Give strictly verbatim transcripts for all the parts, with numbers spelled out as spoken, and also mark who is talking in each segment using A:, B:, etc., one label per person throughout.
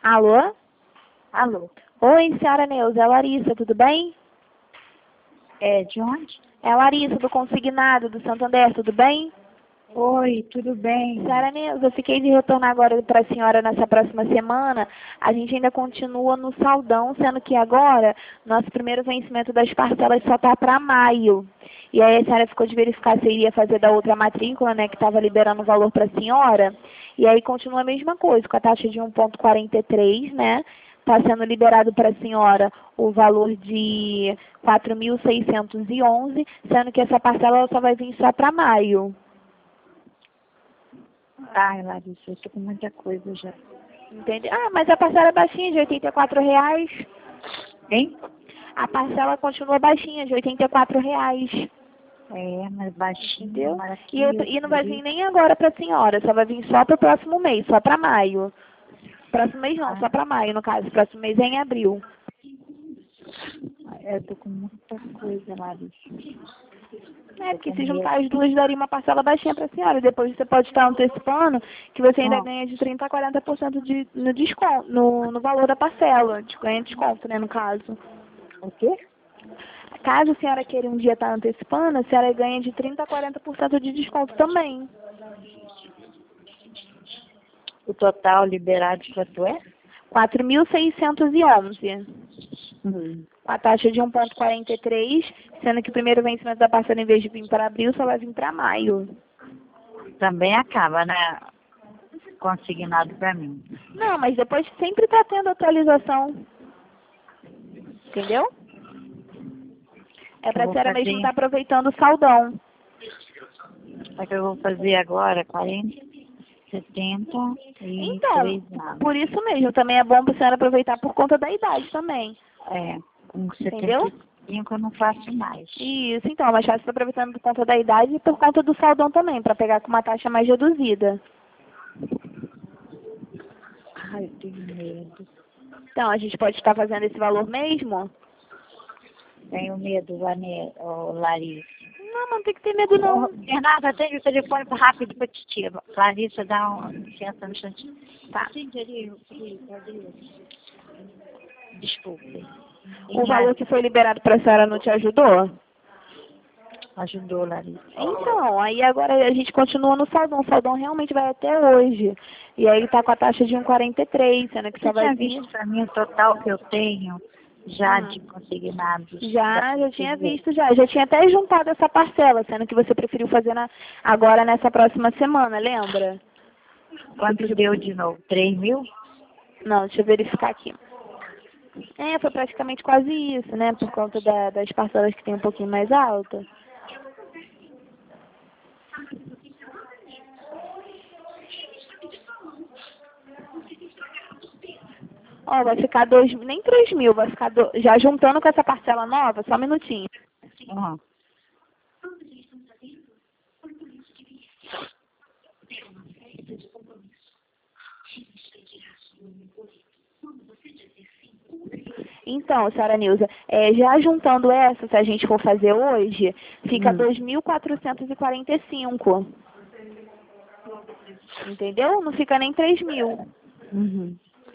A: Alô?
B: Alô?
A: Oi, senhora Neuza, é a Larissa, tudo bem?
B: É, de onde?
A: É a Larissa, do Consignado, do Santander, tudo bem?
B: Oi, tudo bem?
A: Senhora Neuza, eu fiquei de retornar agora para a senhora nessa próxima semana. A gente ainda continua no saldão, sendo que agora nosso primeiro vencimento das parcelas só está para maio. E aí a senhora ficou de verificar se iria fazer da outra matrícula, né, que estava liberando o valor para a senhora. E aí continua a mesma coisa, com a taxa de um vírgula quarenta e três, né? Está sendo liberado para a senhora o valor de quatro mil seiscentos e onze, sendo que essa parcela ela só vai vir só para maio.
B: Ai, Larissa, eu tô com muita coisa já.
A: Entende? Ah, mas a parcela é baixinha, de oitenta e quatro reais.
B: Hein?
A: A parcela continua baixinha, de oitenta e quatro reais.
B: É, mas baixinho,
A: Entendeu?
B: mas
A: E,
B: aqui
A: eu-
B: eu
A: e não vai vir
B: queria...
A: nem agora para a senhora, só vai vir só para o próximo mês, só para maio. Próximo mês não,
B: Ah,
A: só para maio, no caso. Próximo mês é em abril.
B: eu tô com muita coisa, Larissa.
A: É,
B: Tô
A: porque
B: com
A: se
B: medo.
A: juntar as duas daria uma parcela baixinha para a senhora. Depois você pode estar antecipando, que você ainda
B: Ah,
A: ganha de trinta a quarenta por cento de, no desconto, no, no valor da parcela. De- Ganha desconto, né, no caso.
B: o quê?
A: Caso a senhora queira um dia estar antecipando, a senhora ganha de trinta a quarenta por cento de desconto também.
B: O total liberado quanto é?
A: quatro mil seiscentos e onze.
B: Hum.
A: Com a taxa de um vírgula quarenta e três, sendo que o primeiro vencimento da parcela, em vez de vir para abril, só vai vir para maio.
B: Também acaba, né? Consignado pra mim.
A: Não, mas depois sempre está tendo atualização. Entendeu? É para
B: Eu
A: a
B: vou
A: senhora mesmo
B: fazer...
A: estar aproveitando o saldão.
B: Só que eu vou fazer agora quarenta, setenta e
A: Então,
B: três anos.
A: por isso mesmo, também é bom para a senhora aproveitar por conta da idade também.
B: É, com
A: Entendeu?
B: setenta e cinco eu não faço mais.
A: Isso, então, é mais fácil estar aproveitando por conta da idade e por conta do saldão também, para pegar com uma taxa mais reduzida.
B: Ai, eu tenho medo.
A: Então, a gente pode estar fazendo esse valor mesmo?
B: Tenho medo, Vane- ô, Larissa.
A: Não, não tem que ter medo
B: Ô,
A: não.
B: Renata, atende o telefone rápido para titia. Larissa, dá uma licença no instantinho. Tá. Desculpe.
A: O valor que foi liberado para a senhora não te ajudou?
B: Ajudou, Larissa.
A: Então, aí agora a gente continua no saldão. O saldão realmente vai até hoje. E aí está com a taxa de um vírgula quarenta e três, sendo que
B: Você
A: só vai
B: tinha
A: vir...
B: visto para mim o total que eu tenho já
A: Hum.
B: de consignados?
A: Já,
B: da
A: já tinha
B: Portuguesa?
A: visto já. Já tinha até juntado essa parcela, sendo que você preferiu fazer na, agora nessa próxima semana, lembra?
B: Quanto deu de novo? três mil?
A: Não, deixa eu verificar aqui. É, foi praticamente quase isso, né? Por conta da, das parcelas que tem um pouquinho mais alta. Ó, vai ficar dois, nem três mil, vai ficar do, já juntando com essa parcela nova, só um minutinho.
B: Uhum.
A: Então, senhora Nilza, é, já juntando essa, se a gente for fazer hoje, fica
B: Hum.
A: dois mil quatrocentos e quarenta e cinco. Entendeu? Não fica nem três mil.
B: Uhum.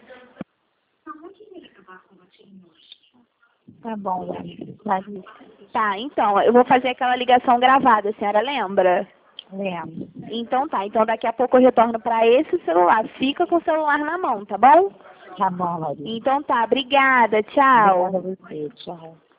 B: Tá bom, Larissa.
A: Tá, então, eu vou fazer aquela ligação gravada, a senhora lembra?
B: Lembro.
A: Então tá, então daqui a pouco eu retorno para esse celular. Fica com o celular na mão, tá bom?
B: Tá bom, Larissa.
A: Então tá, obrigada, tchau.
B: Obrigada a você. Tchau.